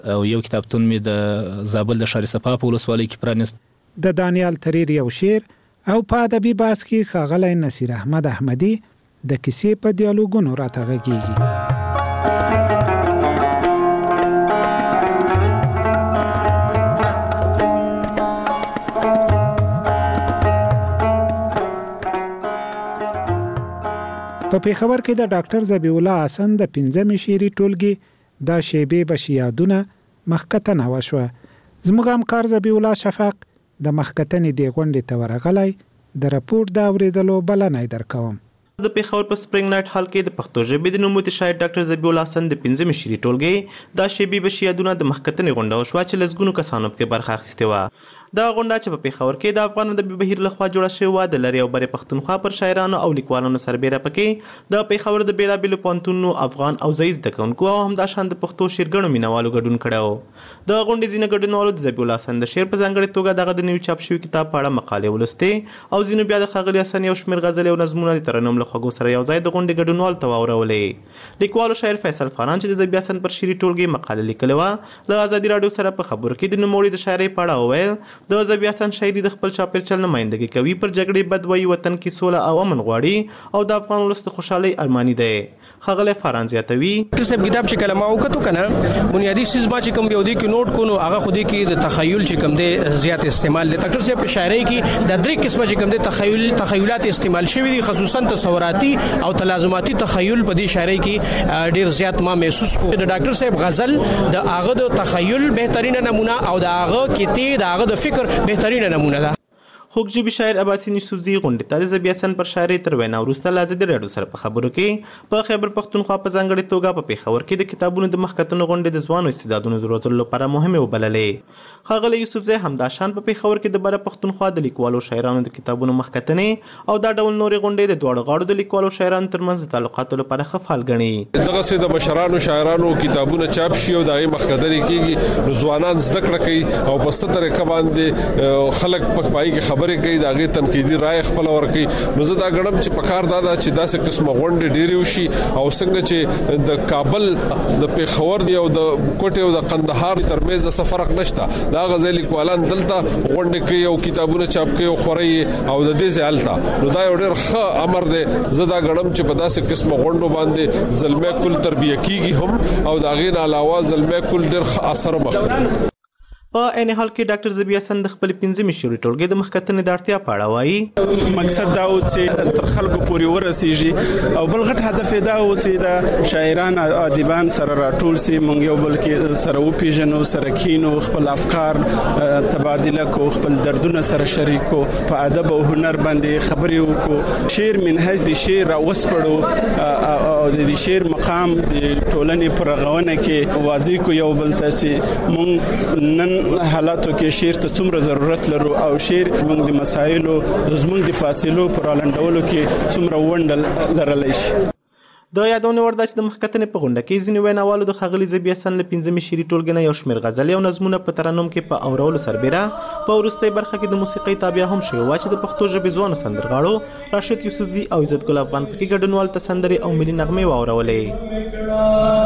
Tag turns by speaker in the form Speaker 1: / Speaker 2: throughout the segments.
Speaker 1: او یو کتابتون مې د زابل د شهر صفا په ولسوالۍ کې پرانیست.
Speaker 2: د دانیال تریر یو شعر او په ادبي بحث کې ښاغلی نصیر احمد احمدي د کیسې په ډیالوګونو راته غږیږي. په پېښور کې د ډاکټر ذبیح الله حسن د 15مې شعري ټولګې دا شیبې به یادونه مخکتنه وشوه. زموږ همکار ذبیح الله شفق د مخکتنې دې غونډې ته ورغلی، د راپور د اورېدلو بلنه درکوم.
Speaker 3: د پېښور په سپرینګ نایټ هال کې د پښتو ژبې د نوموتی شاعر ډاکټر ذبیح الله حسن د 15مې شعري ټولګې دا شیبې به یادونه د مخکتنې غونډه وشوه چې لسګونو کسانو پکې برخه اخیستې وه. دا غونډه چې په پېښور کې د افغان ادبي بهیر لخوا جوړه شوې وه د لرې او برې پښتونخوا پر شاعرانو او لیکوالانو سربیره پکې د پېښور د بېلابېلو پوهنتونونو افغان او ځایي زده کوونکو او همداشان د پښتو شعرګڼو مینوالو ګډون کړی و. د غونډې ځینې ګډونوالو د ذبیح الله حسن د شعر په ځانګړې توګه دغه د نوي چاپ شوي کتاب په اړه مقالې ولوستې او ځینو بیا د ښاغلي حسن یو شمېر غزلې او نظمونه د ترنم له خوږو سره یو ځای د غونډې ګډونوالو ته واورولې. لیکوالو شاعر فیصل فاران چې د ذبیح حسن پر شعري ټولګې مقالې لیکلې وه له ازادي راډیو سره په خبرو کې د نوموړي د شاعرۍ په اړه وویل د ذبیح حسن شاعري د خپل چاپېریال نمایندګي کوي، پر جګړې بد وایي، وطن کې سوله او امن غواړي او د افغان ولس د خوشحالۍ ارماني دی. ښاغلی فاران زیاتوي
Speaker 4: ډاکټر صاحب کتاب چې کله ما وکتو کنه بنیادی چیز ما چې کوم یو دی کې نوٹ کو نو هغه خو دی کې د تخیل چې کوم دی زیات استعمال دی. ډاکټر صاحب په شاعرۍ کې د درې قسمه چې کوم دی تخیلات استعمال شوي دي، خصوصا تصوراتي او تلازماتي تخیل په دې شاعرۍ کې ډیر زیات ما محسوس کو. د ډاکټر صاحب غزل د هغه د تخیل بهترینه نمونه او د هغه کتې د هغه د فکر بهترینه نمونه ده.
Speaker 3: خوږ شاعر عباسین یوسفزي غونډې ته د ذبیح حسن پر شاعرۍ تر وینا وروسته له ازادي راډیو سره په خبرو کې په خیبر پښتونخوا په ځانګړې توګه په پېښور کې د کتابونو د مخکتنو غونډې د ځوانو استعدادونو د روزلو لپاره مهمې وبللې. ښاغلی یوسفزي همداشان په پېښور کې د بره پښتونخوا د لیکوالو شاعرانو د کتابونو مخکتنې او دا ډول نورې غونډې د دواړو غاړو د لیکوالو شاعرانو ترمنځ د تعلقاتو لپاره ښه فعال ګڼي.
Speaker 5: دغسې د مشرانو شاعرانو کتابونه چاپ شي او د هغې مخکتنې کېږي نو ځوانان زده کړه کوي او په څه طریقه باندې خلک په پای کې خبرې کوي، د هغې تنقیدي رایه خپله ورکوي. نو زه دا ګڼم چې پکار دا ده چې داسې قسمه غونډې ډېرې وشي او څنګه چې د کابل د پېښور او د کوټې او د قندهار ترمنځ د څه فرق نشته، د هغه ځای لیکوالان دلته غونډې کوي او کتابونه چاپ کوي او خوري او د دې ځای هلته، نو دا یو ډېر ښه امر دی. زه دا ګڼم چې په داسې قسمه غونډو باندې زلمی کل تربیه کیږي هم او د هغې نه علاوه زلمی کل ډېر ښه اثر مخ کوي.
Speaker 3: په عین حال کې ډاکټر ذبیح حسن د خپل 15مې شعري ټولګې د مخکتنې د اړتیا په اړه وایي
Speaker 6: مقصد دا و چې تر خلکو پورې ورسیږي او بل غټ هدف دا و چې د شاعران ادیبان سره راټول سي، مونږ یو بل کې سره وپیژنو، سره کینو، خپل افکار تبادله کو، خپل دردونه سره شریکو، په ادب او هنر باندې خبرې وکړو، شعر منهج د شعر راوسپړو او د شعر مقام د ټولنې پر رغونه کې واضح کو یو بل ته چې مونږ نن حالاتو کې شعر ته څومره ضرورت لرو او شعر موږ د مسایلو زموږ د فاصلو پر لنډولو کې څومره ونډه لرلی شي.
Speaker 3: د یادونه وړ ده چې د مخکتنې په غونډه کې ځینې ویناوالو د ښاغلي ذبیح حسن له 15مې شعري ټولګې نه یو شمېر غزلې او نظمونه په ترنم کې په اورولو سربیره په وروستۍ برخه کې د موسیقۍ تابع هم شوې وه چې د پښتو ژبې ځوانو سندرغاړو راشد یوسفزي او عزت ګل افغان پکې ګډونوالو ته سندرې او ملي نغمې واورولې.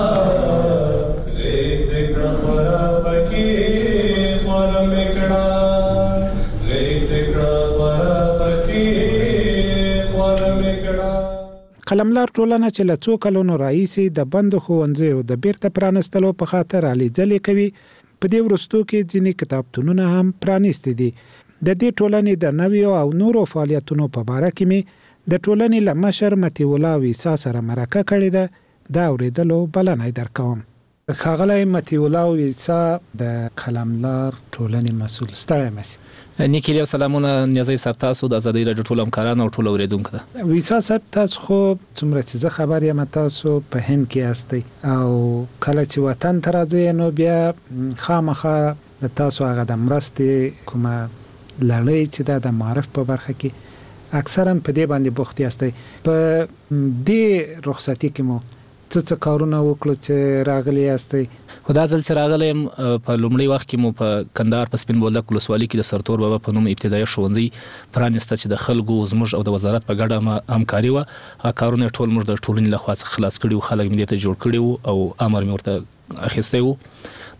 Speaker 2: قلملار ټولنه چې له څو کلونو راهیسې د بندو ښوونځیو د بیرته پرانستلو په خاطر هلې ځلې کوي، په دې وروستو کې ځینې کتابتونونه هم پرانیستي دي. د دې ټولنې د نویو او نورو فعالیتونو په باره کې مې د ټولنې له مشر مطیع الله ویسا سره مرکه کړې ده، دا اورېدلو بلنه درکوم. ښاغلی مطیع الله ویسا د قلملار ټولنې مسؤل، ستړی مسئ.
Speaker 1: نیکیلی او سلامونه نیازی صاحب، تاسو د ازادي راډیو ټول همکاران او ټول اوریدونکو ته.
Speaker 2: ویسا صاحب، تاسو خو څومره چې زه خبر یم تاسو په هند کې یاستئ او کله چې وطن ته راځئ نو بیا خامخا د تاسو هغه د مرستې کومه لړۍ چې ده د معرف په برخه کې اکثرا په دې باندې بوخت یاستئ. په دې رخصتي کې مو څه کارونه وکړو چې راغلی یاستئ؟
Speaker 1: خو دا ځل چې راغلی یم په لومړي وخت کې مو په کندهار په سپین بولدک ولسوالۍ کې د سرتور بابا په نوم ابتدایي ښوونځي پرانیسته چې د خلکو زموږ او د وزارت په ګډه همکاري وه. هغه کارونه ټول موږ د ټولنې لخوا څخه خلاص کړي وو، خلک مې دې ته جوړ کړي وو او امر مې ورته اخیستی وو.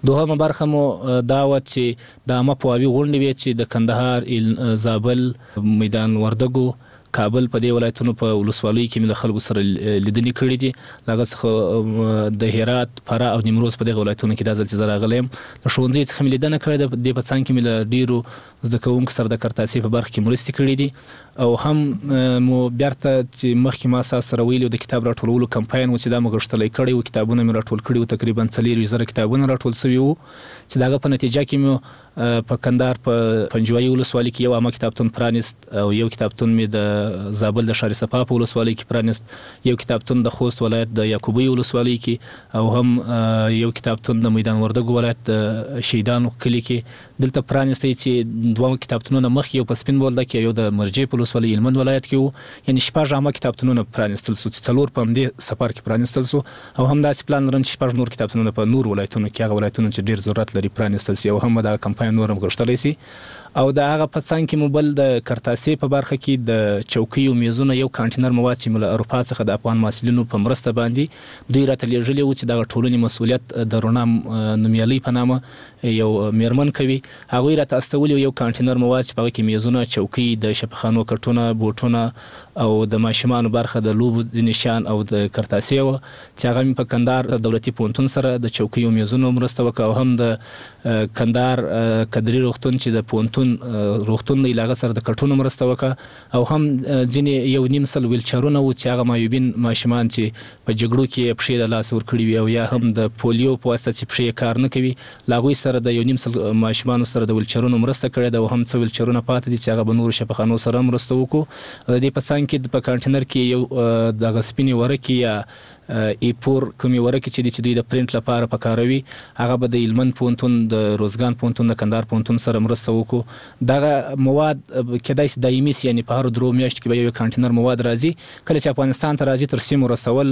Speaker 1: دوهمه برخه مو دا و چې د عامه پوهاوي غونډې وي چې د کندهار، زابل، میدان وردګو، کابل په دې ولایتونو په ولسوالیو کې د خلکو سره لیدنې کړې دي. لکه څخه د هرات، فراه او نیمروز په دغه ولایتونو کې د ځل چې زه راغلی یم له ښوونځي څخه مې لیدنه کړې ده. دې په څنګ کې مې له ډېرو زده کوونکو سره د کارتاسي په برخه کې مرستې کړې دي او هم مو بیرته چې مخکې ما تاسو سره ویلي د کتاب راټولولو کمپاین و چې دا مو غښتلی کړی و، کتابونه مې راټول کړي و، تقریبا 40,000 کتابونه راټول شوي وو چې د هغه په نتیجه کې مې په کندهار په پنجوایي ولسوالۍ کې یو عامه کتابتون پرانیست او یو کتابتون مې د زابل د ښار صفا په ولسوالۍ کې پرانیست، یو کتابتون د خوست ولایت د یعقوبی ولسوالۍ کې او هم یو کتابتون د میدان وردګو ولایت د شهیدانو کلي کې دلته پرانیستی چې دوه کتابتونونه مخ یو په سپین بولدک کې یو د مرجې په ولسوالۍ هلمند ولایت کې وو. یعنې 6 عامه کتابتونونه پرانیستل شو چې 4 په همدې سفر کې پرانیستل شو او هم داسې پلان لرم چې 6 نور کتابتونونه په نور ولایتونو کې هغه ولایتونه چې ډېر ضرورت لري پرانیستل شي او هم دا کمپاین نور هم غښتلی شي. او د هغه په څنګ کې مو بل د کارتاسي په برخه کې د چوکۍ او میزونو یو کانټینر مواد چې له اروپا څخه د افغان محصلینو په مرسته باندې دوی راته لیږلي وو چې دغه ټولنې مسؤلیت د رونا نومیالۍ په نامه یو میرمن کوي. هغوی راته استولي یو کانټینر مواد چې په هغه کې میزونه، چوکۍ، د شفاخانو کټونه، بوټونه او د ماشومانو برخه د لوبو ځینې شیان او د کارتاسي وه چې هغه مې په کندهار دولتي پوهنتون سره د چوکۍ او میزونو مرسته وکړه او هم د کندهار کدري روغتون چې د پوهنتون روغتون دی له هغه سره د کټونو مرسته وکړه او هم ځینې یو نیم سل ویلچرونه وو چې هغه معیوبین ماشومان چې په جګړو کې پښې د لاس ورکړي وي او یا هم د پولیو په واسطه چې پښې کار نه کوي له هغوی سره د یو نیم سل ماشومانو سره د ویلچرونو مرسته کړې ده او هم څه ویلچرونه پاتې دي چې هغه به نورو شفاخانو سره مرسته وکړو. د دې په څنګ کې په کانټینر کې یو دغه سپینې ورقې یا ایپور کومې ورقې چې دي چې دوی د پرنټ لپاره پکاروي هغه به د هلمند پوهنتون، د روزګان پوهنتون، د کندهار پوهنتون سره مرسته وکړو. دغه مواد کېدای شي دایمي سي، یعنې په هرو 3 میاشتو کې به یو کانټینر مواد راځي. کله چې افغانستان ته راځي تر سیمو رسول،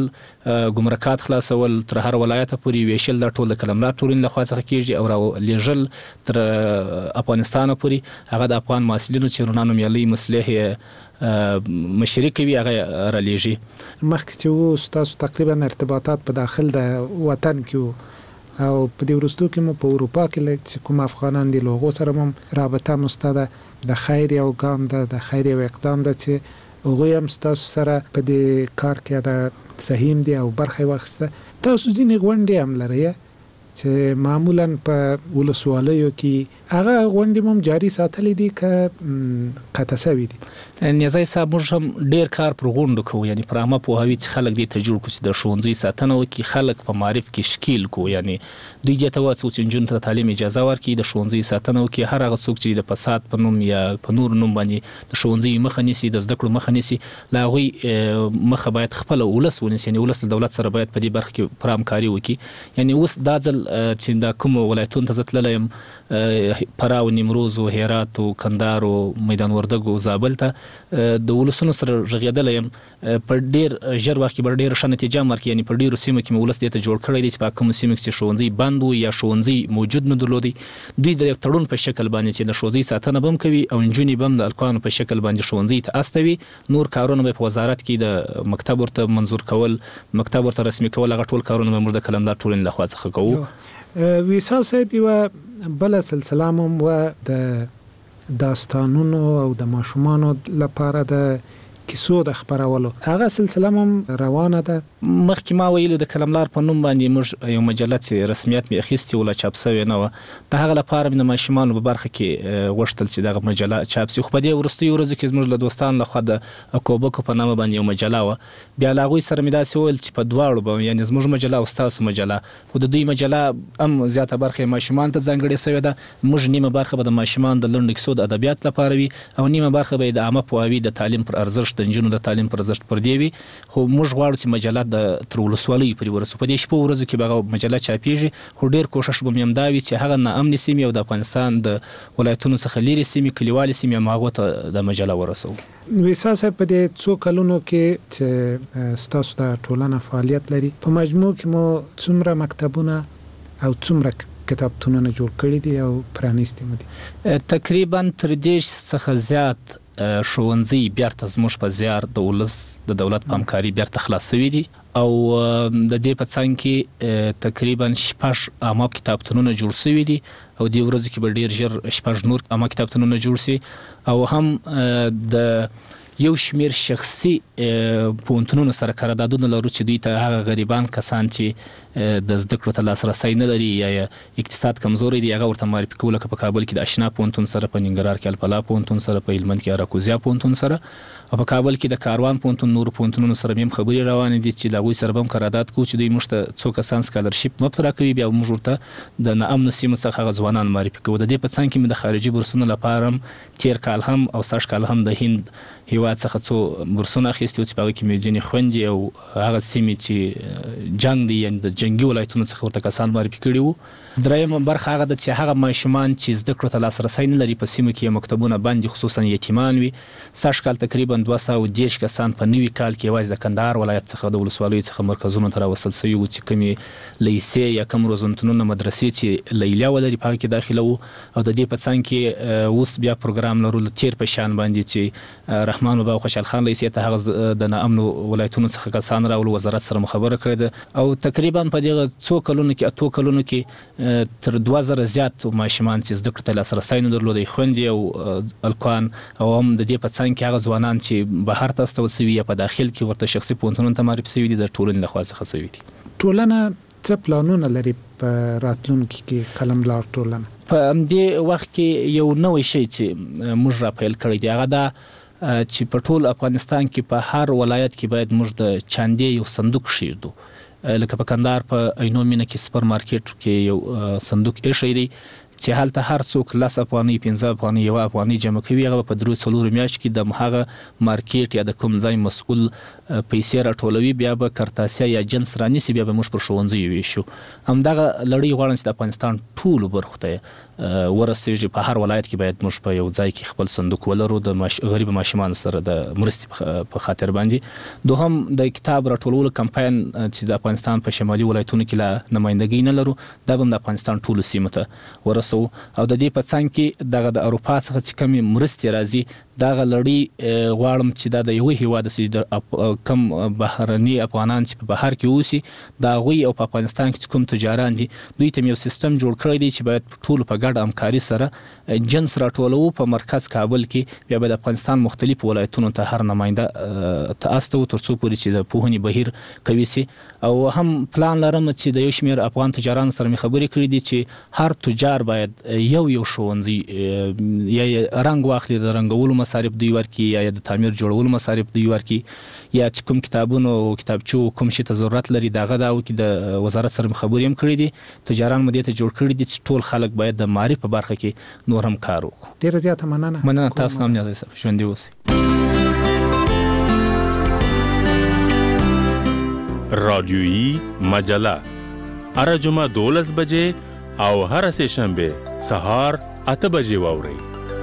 Speaker 1: ګمرکات خلاصول، تر هر ولایته پورې ویشل دا ټول د قلمرو ټولنې لخوا څخه کېږي او رالیږل تر افغانستان پورې هغه د افغان محصلینو چې رونا نومیالۍ مصلح مشري کوي هغه رالیږي.
Speaker 2: مخکې چې وو ستاسو تقریبا ارتباطات په داخل د وطن کې وو او په دې وروستو کې مو په اروپا کې چې کوم افغانان دي له هغو سره هم رابطه مو سته د خیر یو ګام ده، د خیر یو اقدام ده چې هغوی هم ستاسو سره په دې کار کې د سهیم دي او برخه یې واخیسته. تاسو ځینې غونډې هم لرئ چې معمولا په ولسوالیو کې هغه غونډې هم جاري ساتلې دي که قطع شوي دي؟
Speaker 1: نیازی صاحب موږ هم ډیر کار پر غونډو کوو، یعنی پر عامه پوهاوي چې خلک دې ته جوړ کړو چې د ښوونځي ساتنه وکړي، خلک په معرف کې شکیل کو، یعنی دوی دې ته وهڅوو چې نجونو ته د تعلیم اجازه ورکړي، د ښوونځي ساتنه وکړي. هر هغه څوک چې د فساد په نوم یا په نور نوم باندې د ښوونځي مخه نیسي، د زده کړو مخه نیسي، له هغوی مخه باید خپله ولس ونیسي، یعنی ولس له دولت سره باید په دې برخه کې پر همکاري وکړي. یعنی اوس دا ځل چې دا کوم ولایتونو ته زه تللی یم، فراه و نیمروز و هرات و کندهار و میدان وردګ و زابل ته د ولسونو سره غږېدلی یم، په ډېر ژر وخت کې به ډېره ښه نتیجه هم ورکړي. یعنې په ډېرو سیمو کې مې ولس دې ته جوړ کړی دی چې په کومو سیمو کې چې ښوونځي بند و یا ښوونځي موجود نه درلودی، دوی د یو تړون په شکل باندې چې د ښوونځي ساتنه به هم کوي او نجونې به هم د هلکانو په شکل باندې ښوونځي ته استوي. نور کارونه به په وزارت کې د مکتب ورته منظور کول، مکتب ورته رسمي کول، هغه ټول کارونه به موږ د قلمدار ټولنې لخوا څخه کوو.
Speaker 2: ویسا صاحب یوه بله سلسله هم و د داستانونو او د ماشومانو لپاره د کیسو د خبرولو، هغه سلسله هم روانه ده.
Speaker 1: مخکې ما ویلو د قلملار په نوم باندې موږ یو مجله چې رسمیت مې اخیستې وله چاپ سوې نه وه، د هغه لپاره مې د ماشومانو په برخه کې غوښتل چې دغه مجله چاپ شي. خو په دې وروستیو ورځو کې زموږ له دوستانو لخوا د کوبکو په نامه باندې یو مجله وه، بیا له هغوی سره مې داسې وویل چې په دواړو به، یعنې زموږ مجله او ستاسو مجله، خو د دوی مجله هم زیاته برخه یې ماشومانو ته ځانګړې سوې ده، موږ نیمه برخه به د ماشومانو د لنډو کیسو د ادبیات لپاره وي او نیمه برخه به یې د عامه پوهاوي د تعلیم پر ارزښت، د نجونو د تعلیم پر ارزښت پر دې وي. خو موږ غواړو چې مجله د تر ولسوالیو پورې ورسو. په دې شپو ورځو کې به هغه مجله چاپېږي، خو ډېر کوښښ به مې همدا وي چې هغه ناامنې سیمې او د افغانستان د ولایتونو څخه لیرې سیمې، کلیوالې سیمې، هم هغو ته د مجله ورسوو.
Speaker 2: ویسا صاحب په دې څو کلونو کې چې ستاسو د ټولنه فعالیت لري، په مجموع کې مو څومره مکتبونه او څومره کتابتونونه جوړ کړي دي او پرانیستي مو دي؟
Speaker 1: تقریبا تر 10 څخه زیات ښوونځي بیرته زموږ په زیار د ولس د دولت په همکاري بیرته خلاص شوي دي او د دې په څنګ کې تقریبا 6 عامه کتابتونونه جوړ شوي دي او د ورځې کې به ډیر ژر 6 نور عامه کتابتونونه جوړ شي او هم د یو شمیر شخصي پونتونو سره قراردادونه لرو چې دوی ته هغه غریبان کسان چې د زده کړو ته لاسرسی نه لري یا اقتصاد کمزوري دي هغه ورته معرفي کول په کابل کې د آشنا پونتون سره په ننګرهار کې الفلا پونتون سره په هلمند کې اراکوزیا پونتون سره او په کابل کې د کاروان پونتون نور پونتونو سره هم خبري روانې دي چې دغوی سره هم قرارداد کوي چې دوی موږ ته څو کسان سکالرشپ مبترا کوي بیا موږ ورته د ناامن سیمو څخه ځوانان معرفي کوو د دې په څنګ کې د خارجي بورسونو لپاره تیر کال هم او سږ کال هم د هند هیواد څخه څو بورسونه اخیستي چې په هغه کې مې ځینې خویندې او هغه سیمې چې جنګ دي یعنې د جنګي ولایتونو څخه ورته کسان معرفي کړي وو درېیمه برخه هغه ده چې هغه ماشومان چې زده کړو ته لاسرسی نه لري په سیمو کې مکتبونه بند دي خصوصا یتیمان وي سږ کال تقریبا 210 کسان په نوي کال کې یوازې د کندهار ولایت څخه د ولسوالیو څخه مرکزونو ته راوستل شوي وو چې کومې لیسې یا کوم روزنتونونه مدرسې چې لیلیه ولري په هغه کې داخله وو او د دې په څنګ کې اوس بیا پروګرام لرو تیر په شان باندې چې رحمان بابا او خوشحال خان لیسې ته هغه د ناامنو ولایتونو څخه کسان راولو وزارت سره مخابره کړې ده او تقریبا په دغه څو کلونو کې اتو کلونو کې تر 2000 زیات ماشومان چې زده کړو ته لاسرسی نه درلودي خويندې او الکوان او هم د دې په څنګ کې هغه ځوانان چې بهر ته استول شوي یا په داخل کې ورته شخصي پونتونو ته معرفي شوي دي د ټولنې لخوا څخه شوي دي
Speaker 2: ټولنه څه پلانونه لري په راتلونکي کې قلمدار ټولنه
Speaker 1: په همدې وخت کې یو نوې شی چې موږ را پیل کړی دی هغه دا چې په ټول افغانستان کې په هر ولایت کې باید موږ د چاندې یو صندوق شیردو لکه په کندهار په عینو مینه کې سپر مارکیټ کې یو صندوق ایښی دی چې هلته هر څوک 10 افغانۍ 15 افغانۍ 1 افغانۍ جمع کوي هغه په 3-4 میاشت کې د هغه مارکیټ یا د کوم ځای مسؤل پیسې راټولوي بیا به کرتاسیا یا جنس رانیسي بیا به موږ پر ښوونځیو ویشو همدغه لړۍ غواړم چې د افغانستان ټولو برخو ته ورسېږي په هر ولایت کې باید موږ په یو ځای کې خپل صندوق ولرو د غریب ماشومان سره د مرستې په خاطر باندې دوهم د کتاب راټولولو کمپاین چې د افغانستان په شمالي ولایتونو کې لا نمائندګي نه لرو دا به د افغانستان ټولو سیمو ته ورسو او د دې په څنګ کې دغه د اروپا څخه چې کومې مرستې راځي دغه لړۍ غواړم چې دا د یو هیواد چې کم بهرني افغانان چې په بهر کې اوسي دا غوي او په افغانستان کې کوم تجاران دي دوی ته یو سیستم جوړ کړی دی چې باید ټول په ګډه همکاري سره جنس راټولو په مرکز کابل کې بیا د افغانستان مختلف ولایتونو ته هر نماینده تاسو ترڅو پورې چې د پوهنې بهیر کوي سي او هم پلان لرم چې د یو شمیر افغان تجاران سره مې خبرې کړې دي چې هر تجار باید یو ښوونځي یا رنګ واخلي د رنګولو مصارف دوی ورکي یا د تعمیر جوړولو مصارف دوی ورکي یا چې کوم کتابونو او کتابچو کوم شي ته ضرورت لري دغه دا او کې د وزارت سره خبرې هم کړې دي تجاران مدې ته جوړ کړی دي چې ټول خلک باید د معرفت په برخه کې نور هم کار وکړي
Speaker 2: ډیره زیاته مننه
Speaker 1: تاسو هم نه زه ژوندۍ اوسئ
Speaker 7: رادیویی مجله هر جمعه 12 بجې او هر سه شنبه سهار 8 بجې واورئ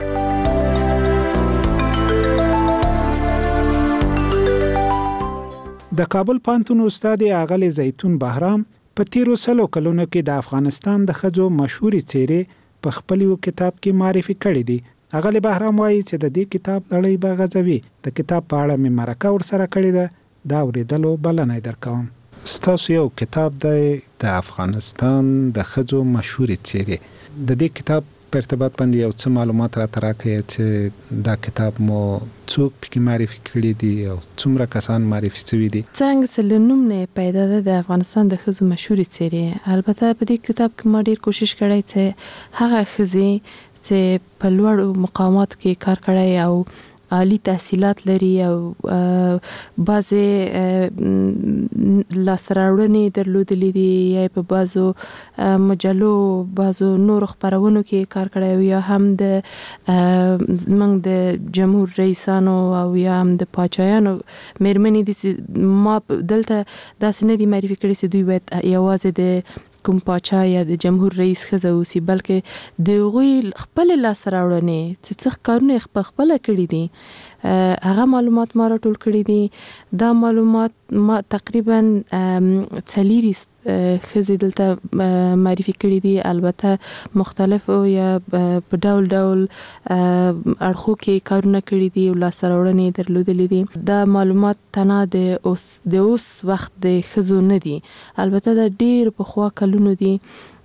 Speaker 2: د کابل پانتون استاد اغلی زیتون بهرام په تیرو سلو کلونو کې د افغانستان د خځو مشهوري څیرې په خپل یو کتاب کې معرفي کړې دي اغلی بهرام وایي چې د دې کتاب لړۍ به غځوي د کتاب په اړه مې مرکه ورسره کړې ده دا اورېدلو بلنه درکوم ستاسو یو کتاب دی د افغانستان د خځو مشهوري څیرې د دې کتاب په ارتباط باندې یو څه معلومات را تراکې چې دا کتاب مو څوک پکې معرفي کړی دي او څومره کسان معرفي شوي دي
Speaker 8: څنګه چې لنوم نه پیدا ده د افغانستان د خځو مشهوري څیرې البته په دې کتاب کې ما ډیر کوشش کړی چې هغه خځې چې په لوړو مقاماتو کې کار کړی او عالی تحصیلات لري او بعضې لاسته درلودلې دي یا په بعضو مجلو بعضو نور خپرونو کې کار کړی یا هم د موږ د جمهور رئیسانو او یا هم د پاچایانو مېرمنې دي چې ما دلته داسې نه دي معرفي کړي چې دوی باید یوازې د کوم پاچا یا د جمهور رئیس ښځه اوسي بلکې د هغوی خپل لاسته راوړنې چې څه کارونه خپله کړي دي هغه معلومات ما راټول کړي دي. دا معلومات ما تقریبا 40 خزي دلته معرفي کړي دي، البته مختلف یا په ډول اړخو کې کارونه کړي دي او لاسته درلودلې دي. دا معلومات تنه د اوس وخت د خزو نه دي، البته د ډیر په خوا کلونو دي